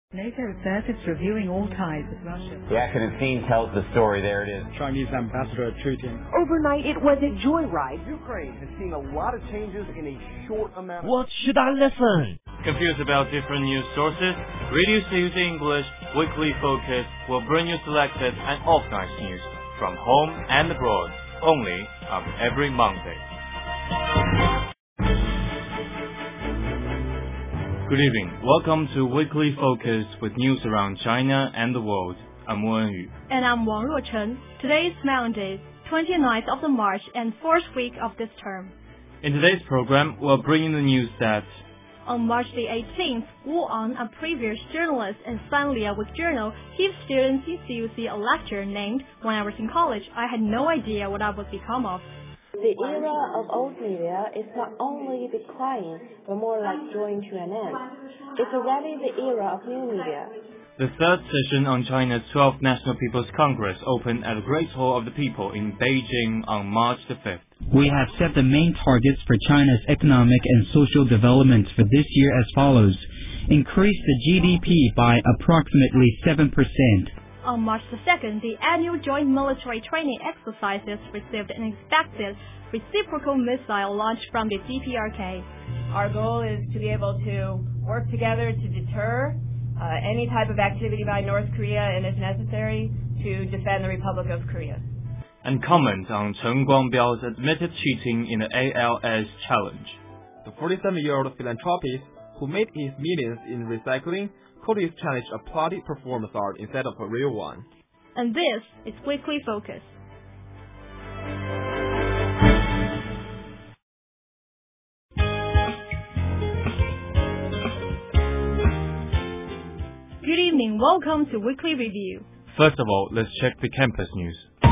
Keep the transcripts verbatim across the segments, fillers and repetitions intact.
NATO says it's reviewing all ties with Russia. The Accident Scene tells the story. There it is. Chinese ambassador tweeting. Overnight, it was a joyride. Ukraine has seen a lot of changes in a short amount of... What should I listen? Confused about different news sources? Radio C U C English Weekly Focus will bring you selected and organized news from home and abroad, only on every Monday. Good evening. Welcome to Weekly Focus with news around China and the world. I'm Wu Enyu. And I'm Wang Ruochen. Today is Monday, twenty-ninth of the March and fourth week of this term. In today's program, we'll bring you the news that on March the eighteenth, Wu Ang, a previous journalist in Sanlia Week Journal, gave students in C U C a lecture named "When I Was in College, I Had No Idea What I Would Become Of." The era of old media is not only declining, but more like drawing to an end. It's already the era of new media. The third session on China's twelfth National People's Congress opened at the Great Hall of the People in Beijing on March the fifth. We have set the main targets for China's economic and social development for this year as follows. Increase the G D P by approximately seven percent. On March the second, the annual Joint Military Training Exercises received an expected reciprocal missile launch from the D P R K. Our goal is to be able to work together to deter uh, any type of activity by North Korea and, if necessary, to defend the Republic of Korea. And comment on Chen Guangbiao's admitted cheating in the A L S challenge. The forty-seven-year-old philanthropist who made his millions in recycling called his challenge a plotty performance art instead of a real one. And this is Weekly Focus. Good evening. Welcome to Weekly Review. First of all, let's check the campus news.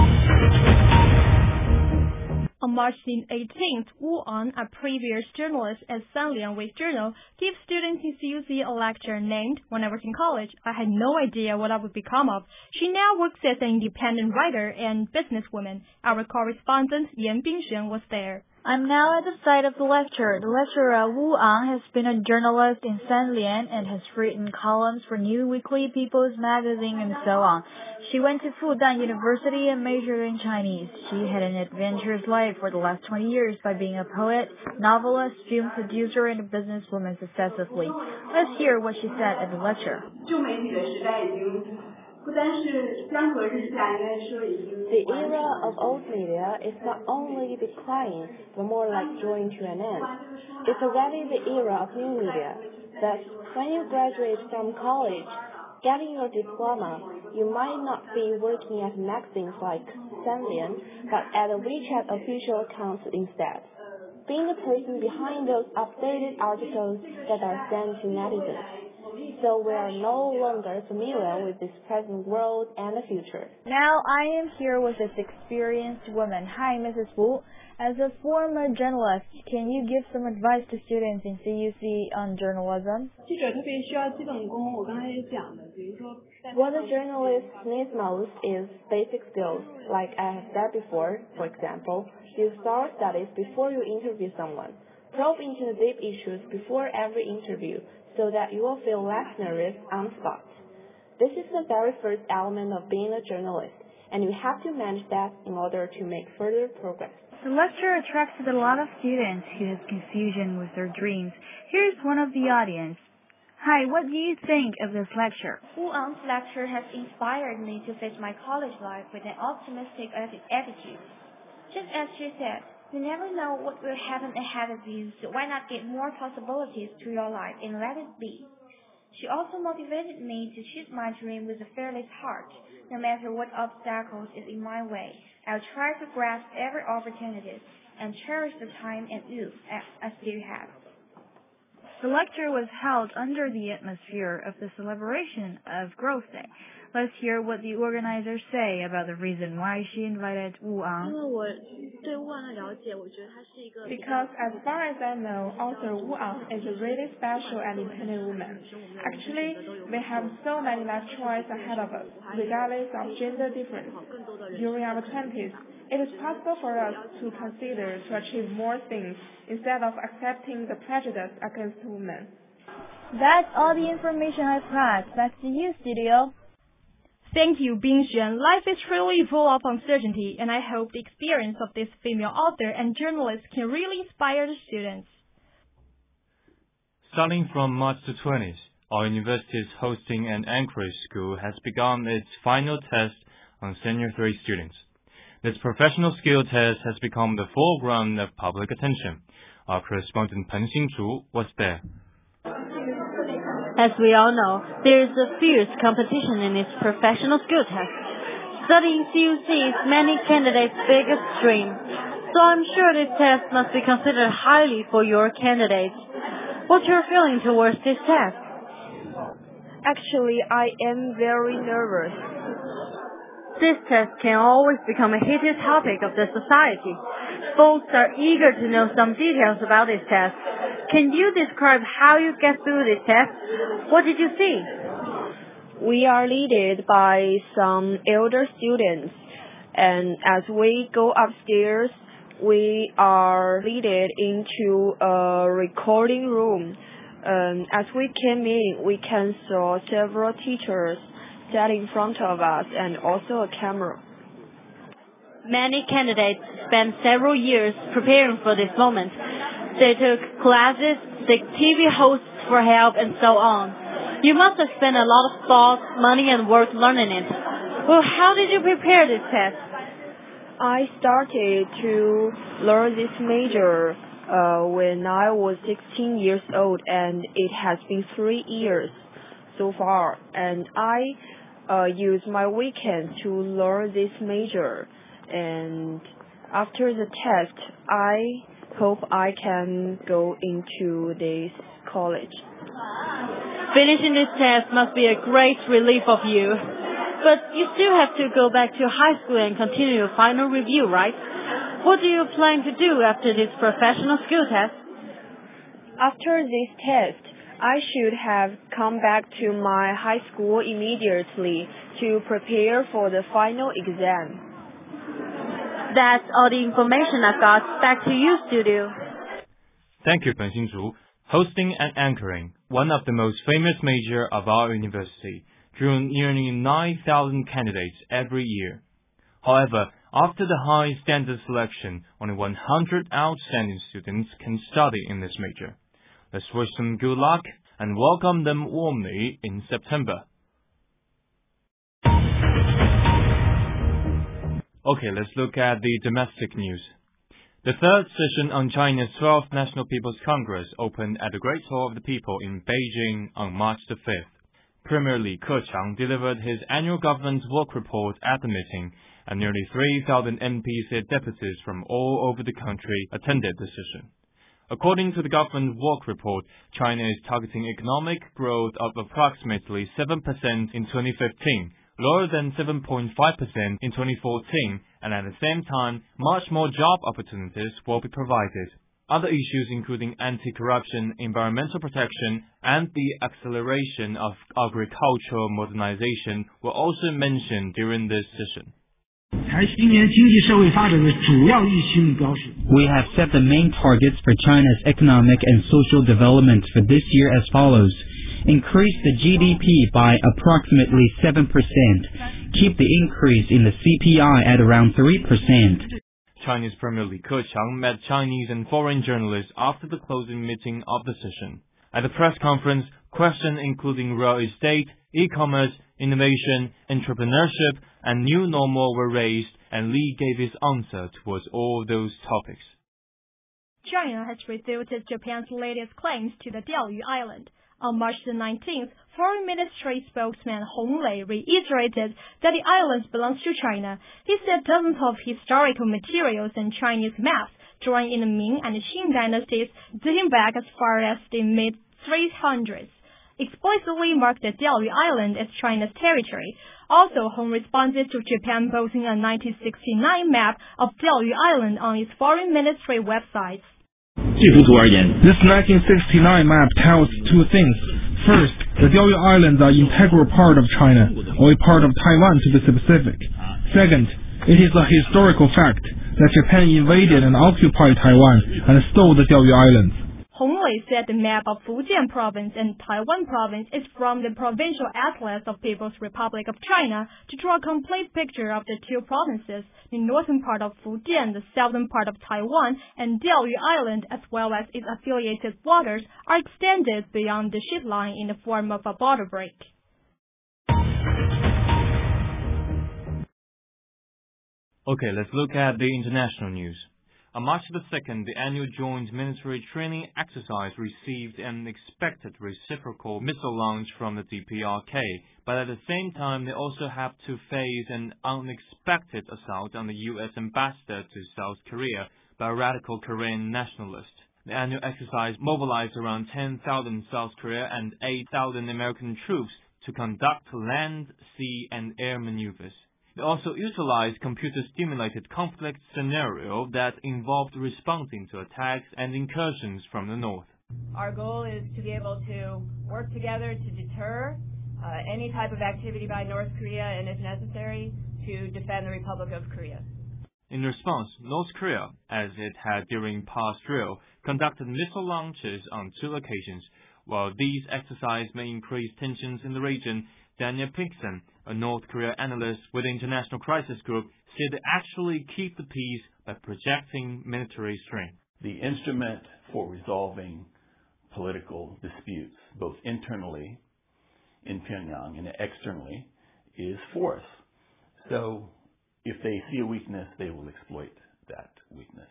On March the eighteenth, Wu Ang, a previous journalist at Sanlian Week Journal, gave students in C U C a lecture named "When I Was in College, I Had No Idea What I Would Become Of." She now works as an independent writer and businesswoman. Our correspondent Yan Bingxuan was there. I'm now at the site of the lecture. The lecturer Wu Ang has been a journalist in Sanlian and has written columns for New Weekly, People's Magazine, and so on. She went to Fudan University and majored in Chinese. She had an adventurous life for the last twenty years by being a poet, novelist, film producer, and a businesswoman successively. Let's hear what she said at the lecture. The era of old media is not only declining, but more like drawing to an end. It's already the era of new media. Thus, when you graduate from college, getting your diploma, you might not be working at magazines like Sanlian, but at a WeChat official account instead. Being the person behind those updated articles that are sent to netizens. So we are no longer familiar with this present world and the future. Now I am here with this experienced woman. Hi, Missus Wu. As a former journalist, can you give some advice to students in C U C on journalism? What a journalist needs most is basic skills. Like I have said before, for example, do thorough studies before you interview someone. Probe into the deep issues before every interview, so that you will feel less nervous on the spot. This is the very first element of being a journalist, and you have to manage that in order to make further progress. The lecture attracted a lot of students who have confusion with their dreams. Here's one of the audience. Hi, what do you think of this lecture? Wu Ang's lecture has inspired me to face my college life with an optimistic attitude. Just as she said, you never know what will happen ahead of you, so why not get more possibilities to your life and let it be? She also motivated me to shoot my dream with a fearless heart. No matter what obstacles is in my way, I'll try to grasp every opportunity and cherish the time and youth I still have. The lecture was held under the atmosphere of the celebration of Growth Day. Let's hear what the organizers say about the reason why she invited Wu Ang. Because as far as I know, author Wu Ang is a really special and independent woman. Actually, we have so many life choices ahead of us, regardless of gender difference. During our twenties, it is possible for us to consider to achieve more things instead of accepting the prejudice against women. That's all the information I've got. Back to you, studio. Thank you, Bingxuan. Life is truly full of uncertainty, and I hope the experience of this female author and journalist can really inspire the students. Starting from March the twentieth, our university's hosting and anchorage school has begun its final test on senior three students. This professional skill test has become the foreground of public attention. Our correspondent Peng Xingzhu was there. As we all know, there is a fierce competition in its professional skill test. Studying C U C is many candidates' biggest dream, so I'm sure this test must be considered highly for your candidates. What's your feeling towards this test? Actually, I am very nervous. This test can always become a heated topic of the society. Folks are eager to know some details about this test. Can you describe how you get through this test? What did you see? We are led by some elder students, and as we go upstairs, we are led into a recording room. Um, as we came in, we can saw several teachers sat in front of us and also a camera. Many candidates spent several years preparing for this moment. They took classes, seek T V hosts for help, and so on. You must have spent a lot of thought, money, and work learning it. Well, how did you prepare this test? I started to learn this major uh, when I was sixteen years old, and it has been three years so far. And I uh, used my weekend to learn this major. And after the test, I hope I can go into this college. Finishing this test must be a great relief of you. But you still have to go back to high school and continue your final review, right? What do you plan to do after this professional skill test? After this test, I should have come back to my high school immediately to prepare for the final exam. That's all the information I've got. Back to you, studio. Thank you, Peng Xingzhu. Hosting and anchoring, one of the most famous major of our university, drew nearly nine thousand candidates every year. However, after the high standard selection, only one hundred outstanding students can study in this major. Let's wish them good luck and welcome them warmly in September. Okay, let's look at the domestic news. The third session on China's twelfth National People's Congress opened at the Great Hall of the People in Beijing on March the fifth. Premier Li Keqiang delivered his annual government work report at the meeting, and nearly three thousand M Ps and deputies from all over the country attended the session. According to the government work report, China is targeting economic growth of approximately seven percent in twenty fifteen, lower than seven point five percent in twenty fourteen, and at the same time, much more job opportunities will be provided. Other issues including anti-corruption, environmental protection, and the acceleration of agricultural modernization were also mentioned during this session. We have set the main targets for China's economic and social development for this year as follows. Increase the G D P by approximately seven percent. Keep the increase in the C P I at around three percent. Chinese Premier Li Keqiang met Chinese and foreign journalists after the closing meeting of the session. At the press conference, questions including real estate, e-commerce, innovation, entrepreneurship, and new normal were raised, and Li gave his answer towards all those topics. China has refuted Japan's latest claims to the Diaoyu Island. On March the nineteenth, Foreign Ministry spokesman Hong Lei reiterated that the islands belong to China. He said dozens of historical materials and Chinese maps drawn in the Ming and Qing dynasties dating back as far as the mid three hundreds explicitly marked the Diaoyu Island as China's territory. Also, Hong responded to Japan posting a nineteen sixty-nine map of Diaoyu Island on its Foreign Ministry website. This nineteen sixty-nine map tells two things. First, the Diaoyu Islands are an integral part of China, or a part of Taiwan to be specific. Second, it is a historical fact that Japan invaded and occupied Taiwan and stole the Diaoyu Islands. Hong Lei said the map of Fujian Province and Taiwan Province is from the Provincial Atlas of People's Republic of China to draw a complete picture of the two provinces. The northern part of Fujian, the southern part of Taiwan, and Diaoyu Island, as well as its affiliated waters, are extended beyond the sheet line in the form of a border break. Okay, let's look at the international news. On March the second, the annual Joint Military Training Exercise received an expected reciprocal missile launch from the D P R K, but at the same time they also have to face an unexpected assault on the U S ambassador to South Korea by a radical Korean nationalist. The annual exercise mobilized around ten thousand South Korea and eight thousand American troops to conduct land, sea, and air maneuvers. They also utilized computer-stimulated conflict scenario that involved responding to attacks and incursions from the north. Our goal is to be able to work together to deter uh, any type of activity by North Korea and, if necessary, to defend the Republic of Korea. In response, North Korea, as it had during past drill, conducted missile launches on two occasions. While these exercises may increase tensions in the region, Daniel Pinkston, a North Korea analyst with the International Crisis Group, said they actually keep the peace by projecting military strength. The instrument for resolving political disputes, both internally in Pyongyang and externally, is force. So if they see a weakness, they will exploit that weakness.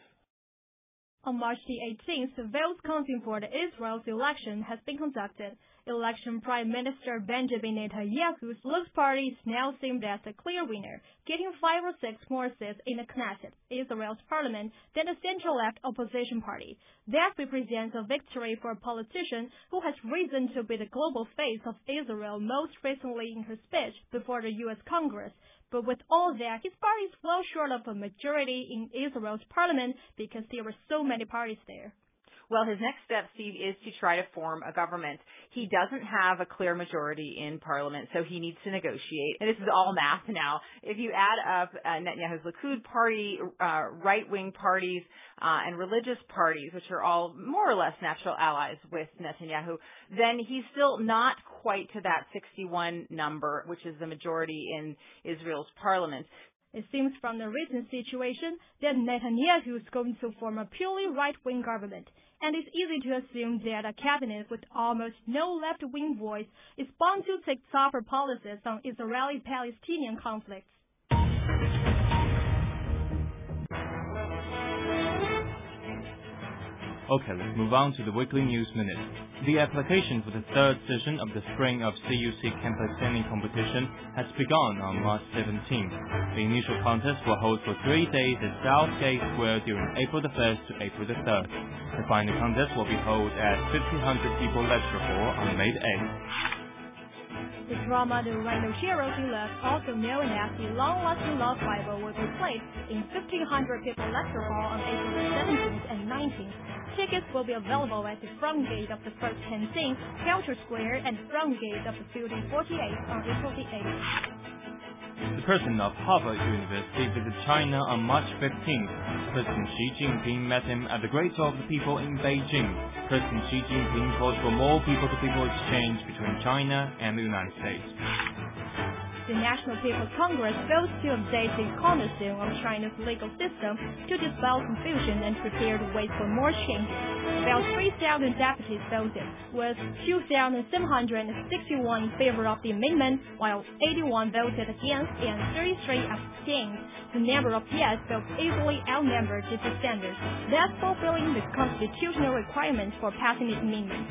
On March the eighteenth, the votes counting for the Israel's election has been conducted. Election Prime Minister Benjamin Netanyahu's Lux party is now seen as the clear winner, getting five or six more seats in the Knesset, Israel's parliament, than the center-left opposition party. That represents a victory for a politician who has risen to be the global face of Israel most recently in her speech before the U S Congress. But with all that, his party is well short of a majority in Israel's parliament because there were so many parties there. Well, his next step, Steve, is to try to form a government. He doesn't have a clear majority in parliament, so he needs to negotiate. And this is all math now. If you add up uh, Netanyahu's Likud party, uh, right-wing parties, uh, and religious parties, which are all more or less natural allies with Netanyahu, then he's still not quite to that sixty-one number, which is the majority in Israel's parliament. It seems from the recent situation that Netanyahu is going to form a purely right-wing government, and it's easy to assume that a cabinet with almost no left-wing voice is bound to take tougher policies on Israeli-Palestinian conflicts. Okay, let's move on to the Weekly News Minute. The application for the third session of the Spring of C U C Campus Singing Competition has begun on March seventeenth. The initial contest will hold for three days at Southgate Square during April the first to April the third. The final contest will be held at fifteen hundred people lecture hall on May the eighth. The drama The Random Heroes You Love, also known as The Long-Lasting Love Bible, will be played in fifteen hundred people lecture hall on April the seventeenth and nineteenth. Tickets will be available at the front gate of the first canteen, Culture Square, and front gate of the Building forty-eight on April the eighth. The president of Harvard University visited China on March fifteenth. President Xi Jinping met him at the Great Hall of the People in Beijing. President Xi Jinping called for more people-to-people exchange between China and the United States. The National People's Congress votes to update the cornerstone of China's legal system to dispel confusion and prepare the way for more changes. About three thousand deputies voted, with two thousand seven hundred sixty-one in favor of the amendment, while eighty-one voted against and thirty-three abstained. The number of yes votes easily outnumbered the dissenters, thus fulfilling the constitutional requirements for passing the amendment.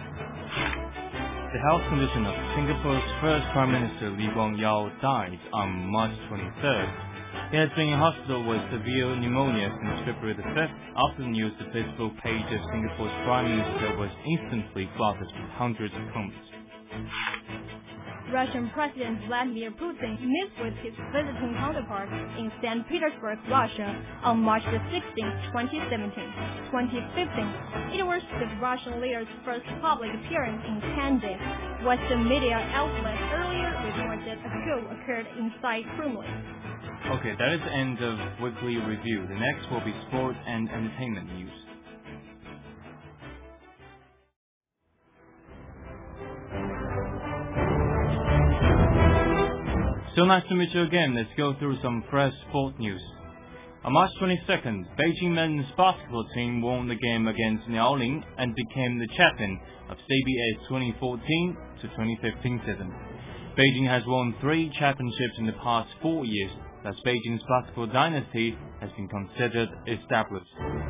The health condition of Singapore's first Prime Minister Lee Kuan Yew died on March twenty-third. He has been in hospital with severe pneumonia since February the fifth, after the news the Facebook page of Singapore's Prime Minister was instantly flooded with hundreds of comments. Russian President Vladimir Putin meets with his visiting counterpart in Saint Petersburg, Russia, on March the sixteenth, twenty seventeen. twenty fifteen, it was the Russian leader's first public appearance in ten days. Western media outlets earlier reported a coup occurred inside Kremlin. Okay, that is the end of Weekly Review. The next will be sports and entertainment news. So nice to meet you again. Let's go through some fresh sport news. On March twenty-second, Beijing men's basketball team won the game against Liaoning and became the champion of C B A's twenty fourteen to twenty fifteen season. Beijing has won three championships in the past four years, thus Beijing's basketball dynasty has been considered established.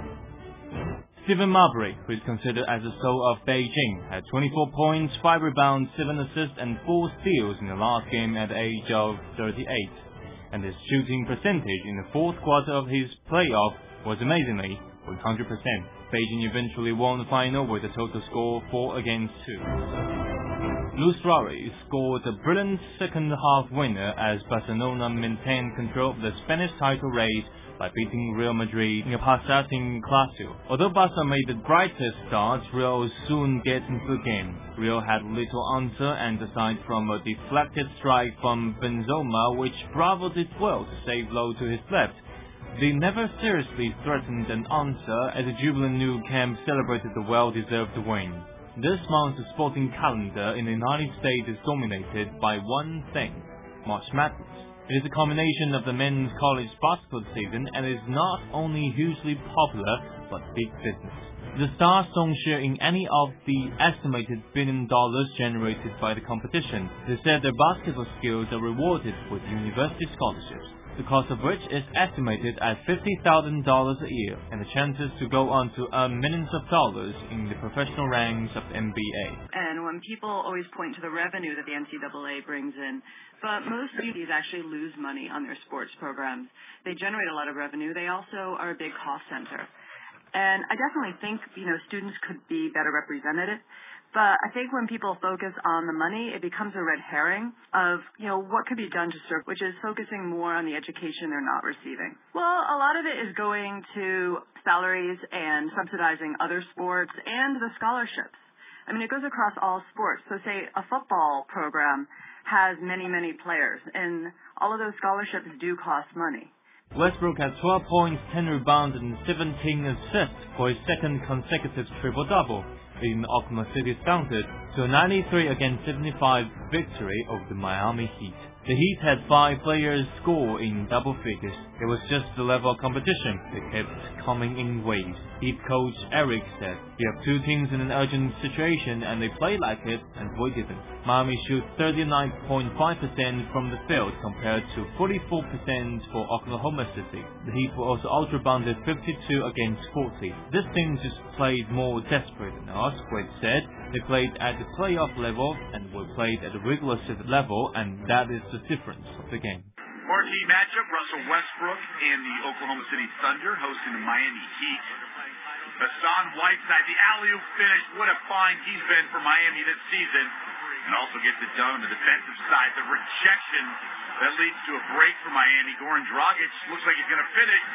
Stephen Marbury, who is considered as the soul of Beijing, had twenty-four points, five rebounds, seven assists and four steals in the last game at the age of thirty-eight. And his shooting percentage in the fourth quarter of his playoff was amazingly one hundred percent. Beijing eventually won the final with a total score four against two. Luis Suarez scored a brilliant second-half winner as Barcelona maintained control of the Spanish title race by beating Real Madrid in a Passat Clásico. Although Barca made the brightest start, Real soon get into the game. Real had little answer, and aside from a deflected strike from Benzema, which Bravo did well to save low to his left, they never seriously threatened an answer as the jubilant Nou Camp celebrated the well-deserved win. This month's sporting calendar in the United States is dominated by one thing: March Madness. It is a combination of the men's college basketball season and is not only hugely popular, but big business. The stars don't share in any of the estimated billion dollars generated by the competition. They said their basketball skills are rewarded with university scholarships, the cost of which is estimated at fifty thousand dollars a year, and the chances to go on to earn millions of dollars in the professional ranks of the N B A. And when people always point to the revenue that the N C double A brings in, but most cities actually lose money on their sports programs. They generate a lot of revenue. They also are a big cost center. And I definitely think, you know, students could be better represented. But I think when people focus on the money, it becomes a red herring of, you know, what could be done to serve, which is focusing more on the education they're not receiving. Well, a lot of it is going to salaries and subsidizing other sports and the scholarships. I mean, it goes across all sports. So say a football program has many, many players, and all of those scholarships do cost money. Westbrook had twelve points, ten rebounds, and seventeen assists for his second consecutive triple-double, leading the Oklahoma City Thunder to a ninety-three against seventy-five victory over the Miami Heat. The Heat had five players score in double figures. It was just the level of competition that kept coming in waves. Heat coach Eric said, "You have two teams in an urgent situation and they play like it, and we didn't." Miami shoot thirty-nine point five percent from the field compared to forty-four percent for Oklahoma City. The Heat were also out-rebounded fifty-two against forty. This team just played more desperate than us, Wade said. They played at the playoff level and we played at the regular season level, and that is the difference of the game. Marquee matchup, Russell Westbrook and the Oklahoma City Thunder hosting the Miami Heat. Hassan Whiteside, the alley-oop finish, what a find he's been for Miami this season. And also gets it done on the defensive side. The rejection that leads to a break for Miami. Goran Dragic looks like he's going to finish.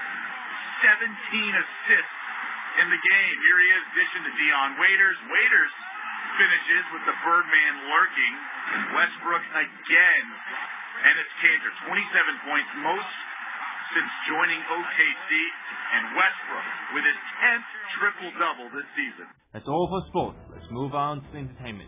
seventeen assists in the game. Here he is dishing to Dion Waiters. Waiters finishes with the Birdman lurking. Westbrook again. And it's Cantor, twenty-seven points, most since joining O K C, and Westbrook with his tenth triple-double this season. That's all for sport. Let's move on to entertainment.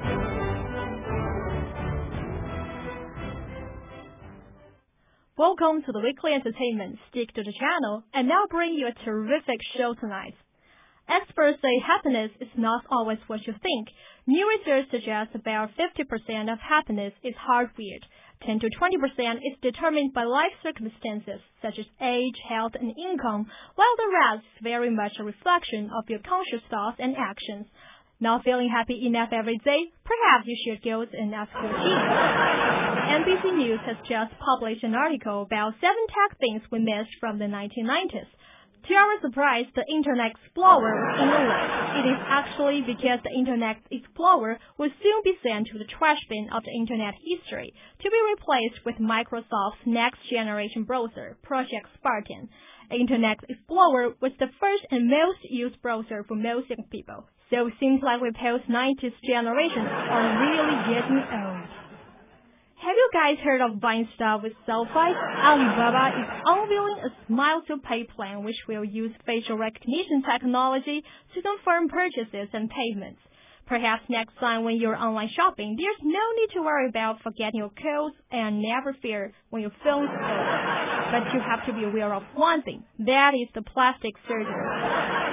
Welcome to the weekly entertainment. Stick to the channel, and now bring you a terrific show tonight. Experts say happiness is not always what you think. New research suggests about fifty percent of happiness is hardwired. ten to twenty percent is determined by life circumstances such as age, health, and income, while the rest is very much a reflection of your conscious thoughts and actions. Not feeling happy enough every day? Perhaps you should go and ask your teacher. N B C News has just published an article about seven tech things we missed from the nineteen nineties. To our surprise, the Internet Explorer was in the list. It is actually because the Internet Explorer will soon be sent to the trash bin of the Internet history to be replaced with Microsoft's next-generation browser, Project Spartan. Internet Explorer was the first and most used browser for most young people. So it seems like we post-nineties generations are really getting old. Have you guys heard of buying stuff with selfies? Alibaba is unveiling a Smile to Pay plan which will use facial recognition technology to confirm purchases and payments. Perhaps next time when you're online shopping, there's no need to worry about forgetting your codes and never fear when your phone's stolen. But you have to be aware of one thing. That is the plastic surgery.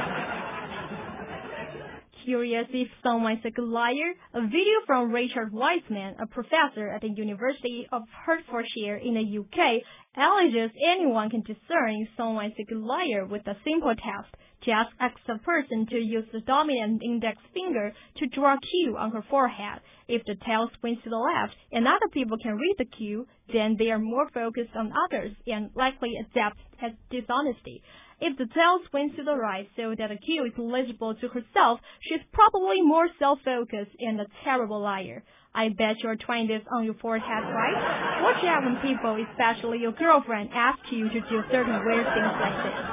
Curious if someone's a good liar? A video from Richard Wiseman, a professor at the University of Hertfordshire in the U K, alleges anyone can discern if someone's a good liar with a simple test. Just ask the person to use the dominant index finger to draw a Q on her forehead. If the tail swings to the left and other people can read the Q, then they are more focused on others and likely adapt as dishonesty. If the tail swings to the right so that the Q is legible to herself, she's probably more self-focused and a terrible liar. I bet you're trying this on your forehead, right? Watch out when people, especially your girlfriend, ask you to do certain weird things like this.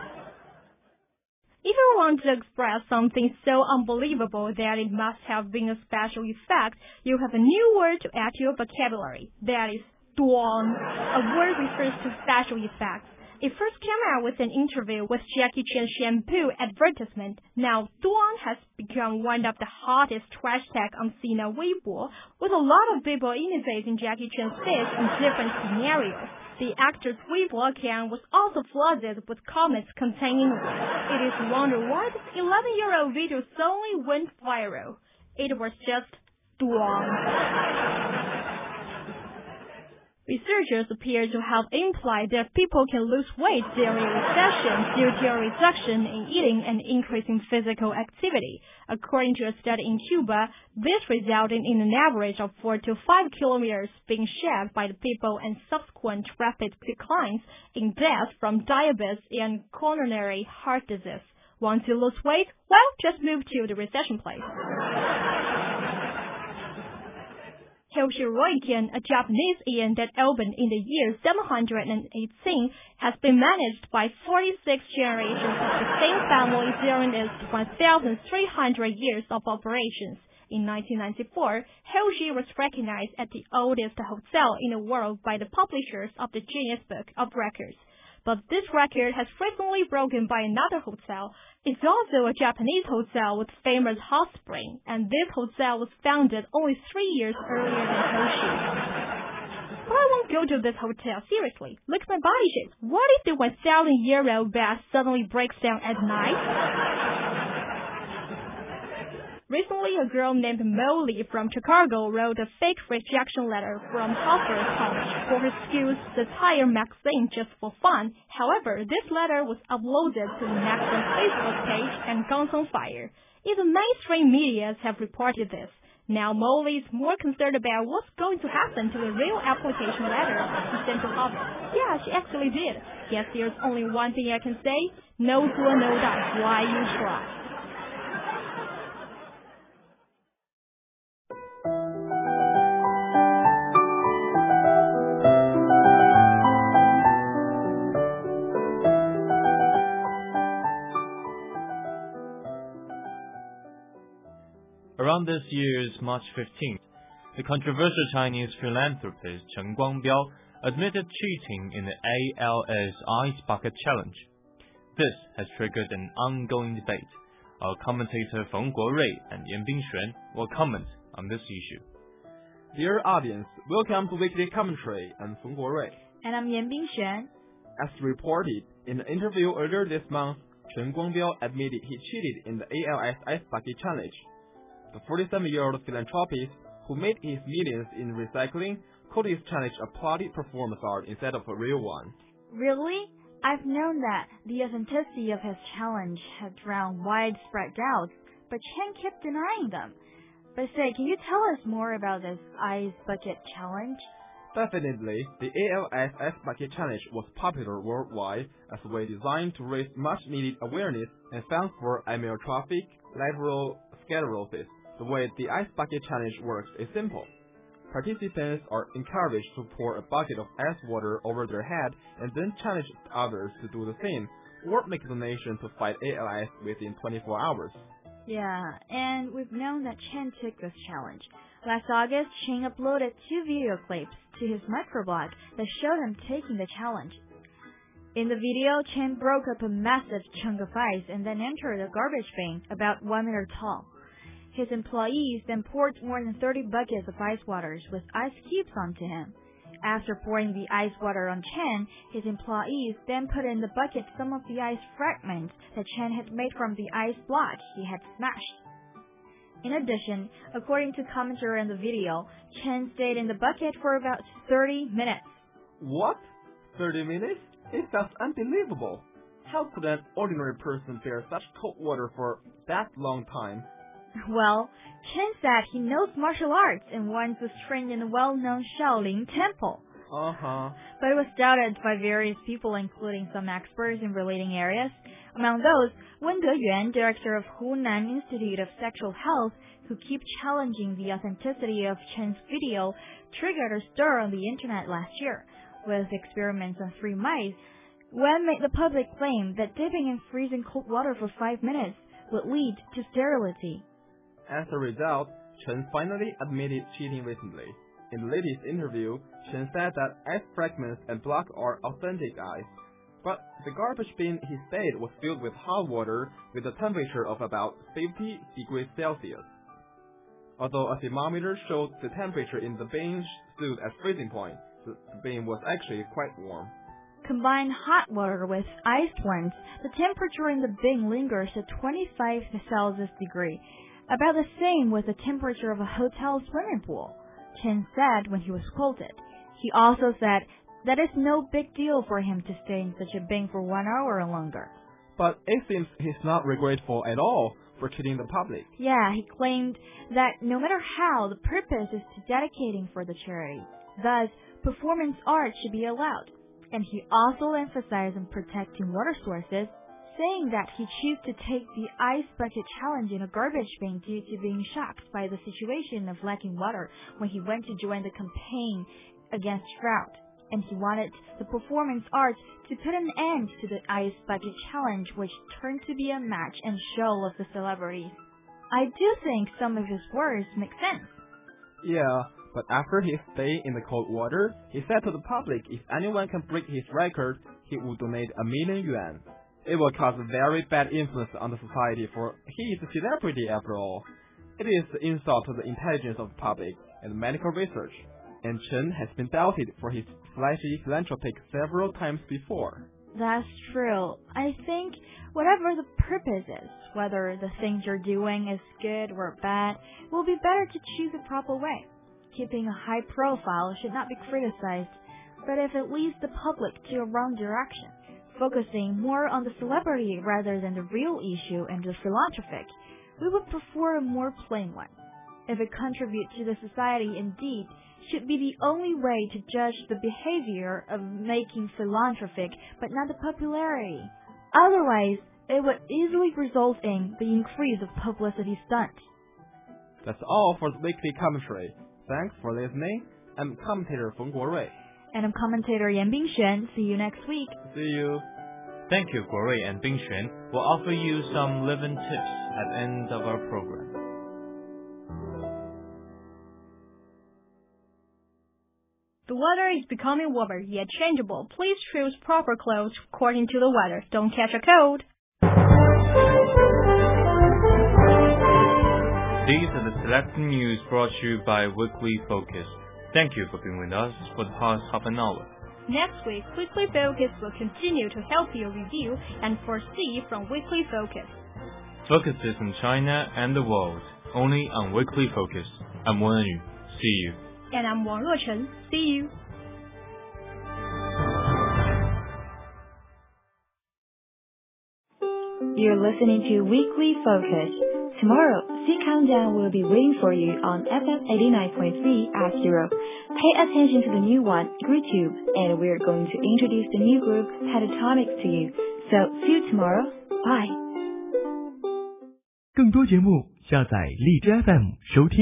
If you want to express something so unbelievable that it must have been a special effect, you have a new word to add to your vocabulary. That is duan. A word refers to special effects. It first came out with an interview with Jackie Chan's shampoo advertisement. Now, duan has become one of the hottest hashtags on Sina Weibo, with a lot of people imitating Jackie Chan's face in different scenarios. The actor's Weibo account was also flooded with comments containing words. It is wonder why this eleven-year-old video suddenly went viral. It was just duan. Researchers appear to have implied that people can lose weight during a recession due to a reduction in eating and increase in physical activity. According to a study in Cuba, this resulted in an average of four to five kilometers being shed by the people and subsequent rapid declines in death from diabetes and coronary heart disease. Want to lose weight? Well, just move to the recession place. Hoshi Roiken, a Japanese inn that opened in the year seven hundred eighteen, has been managed by forty-six generations of the same family during its one thousand three hundred years of operations. In nineteen ninety-four, Hoshi was recognized as the oldest hotel in the world by the publishers of the Guinness Book of Records. But this record has recently broken by another hotel. It's also a Japanese hotel with famous hot spring, and this hotel was founded only three years earlier than Hoshi. But I won't go to this hotel, seriously. Look at my body shape. What if the one thousand year old bath suddenly breaks down at night? Recently, a girl named Molly from Chicago wrote a fake rejection letter from Harvard College for her school's satire magazine just for fun. However, this letter was uploaded to the magazine's Facebook page and gone on fire. Even mainstream media have reported this. Now Molly is more concerned about what's going to happen to the real application letter she sent to Harvard. Yeah, she actually did. Guess there's only one thing I can say. No do no die. Why you try? Around this year's March fifteenth, the controversial Chinese philanthropist Chen Guangbiao admitted cheating in the A L S Ice Bucket Challenge. This has triggered an ongoing debate. Our commentator Feng Guorui and Yan Bingxuan will comment on this issue. Dear audience, welcome to Weekly Commentary. I'm Feng Guorui. And I'm Yan Bingxuan. As reported in an interview earlier this month, Chen Guangbiao admitted he cheated in the A L S Ice Bucket Challenge. The forty-seven-year-old philanthropist, who made his millions in recycling, called his challenge a plotted performance art instead of a real one. Really? I've known that the authenticity of his challenge had drawn widespread doubts, but Chen kept denying them. But say, can you tell us more about this Ice Bucket Challenge? Definitely, the A L S Ice Bucket Challenge was popular worldwide as a way designed to raise much-needed awareness and funds for amyotrophic lateral sclerosis. The way the Ice Bucket Challenge works is simple. Participants are encouraged to pour a bucket of ice water over their head and then challenge others to do the same, or make a donation to fight A L S within twenty-four hours. Yeah, and we've known that Chen took this challenge. Last August, Chen uploaded two video clips to his microblog that showed him taking the challenge. In the video, Chen broke up a massive chunk of ice and then entered a garbage bin about one meter tall. His employees then poured more than thirty buckets of ice waters with ice cubes onto him. After pouring the ice water on Chen, his employees then put in the bucket some of the ice fragments that Chen had made from the ice block he had smashed. In addition, according to commentary in the video, Chen stayed in the bucket for about thirty minutes. What? thirty minutes? It sounds unbelievable. How could an ordinary person bear such cold water for that long time? Well, Chen said he knows martial arts and once was trained in the well-known Shaolin Temple. Uh-huh. But it was doubted by various people, including some experts in relating areas. Among those, Wen Deyuan, director of Hunan Institute of Sexual Health, who keep challenging the authenticity of Chen's video, triggered a stir on the internet last year. With experiments on three mice, Wen made the public claim that dipping in freezing cold water for five minutes would lead to sterility. As a result, Chen finally admitted cheating recently. In the latest interview, Chen said that ice fragments and block are authentic ice. But the garbage bin he stayed was filled with hot water with a temperature of about fifty degrees Celsius. Although a thermometer showed the temperature in the bin stood at freezing point, the bin was actually quite warm. Combine hot water with iced ones, the temperature in the bin lingers at twenty-five Celsius degree, about the same with the temperature of a hotel swimming pool, Chen said when he was quoted. He also said that it's no big deal for him to stay in such a bin for one hour or longer. But it seems he's not regretful at all for cheating the public. Yeah, he claimed that no matter how, the purpose is to dedicating for the charity. Thus, performance art should be allowed. And he also emphasized on protecting water sources, saying that he chose to take the ice bucket challenge in a garbage bin due to being shocked by the situation of lacking water when he went to join the campaign against drought. And he wanted the performance art to put an end to the ice bucket challenge, which turned to be a match and show of the celebrities. I do think some of his words make sense. Yeah, but after his stay in the cold water, he said to the public if anyone can break his record, he would donate a million yuan. It will cause a very bad influence on the society, for he is a celebrity after all. It is an insult to the intelligence of the public and medical research, and Chen has been doubted for his flashy philanthropic several times before. That's true. I think whatever the purpose is, whether the things you're doing is good or bad, it will be better to choose a proper way. Keeping a high profile should not be criticized, but if it leads the public to a wrong direction, focusing more on the celebrity rather than the real issue and the philanthropic, we would prefer a more plain one. If it contributes to the society indeed, should be the only way to judge the behavior of making philanthropic, but not the popularity. Otherwise, it would easily result in the increase of publicity stunt. That's all for the weekly commentary. Thanks for listening. I'm commentator Feng Guorui. And I'm commentator Yan Bingxuan. See you next week. See you. Thank you, Guorui and Bingxuan. We'll offer you some living tips at the end of our program. The weather is becoming warmer yet changeable. Please choose proper clothes according to the weather. Don't catch a cold. These are the selected news brought to you by Weekly Focus. Thank you for being with us for the past half an hour. Next week, Weekly Focus will continue to help you review and foresee from Weekly Focus. Focuses on China and the world, only on Weekly Focus. I'm Wen Yu. See you. And I'm Wang Ruochen. See you. You're listening to Weekly Focus. Tomorrow, C Countdown will be waiting for you on F M eighty-nine point three at zero. Pay attention to the new one, YouTube, and we're going to introduce the new group, Pentatonic, to you. So, see you tomorrow. Bye. 更多节目下载荔枝 F M 收听。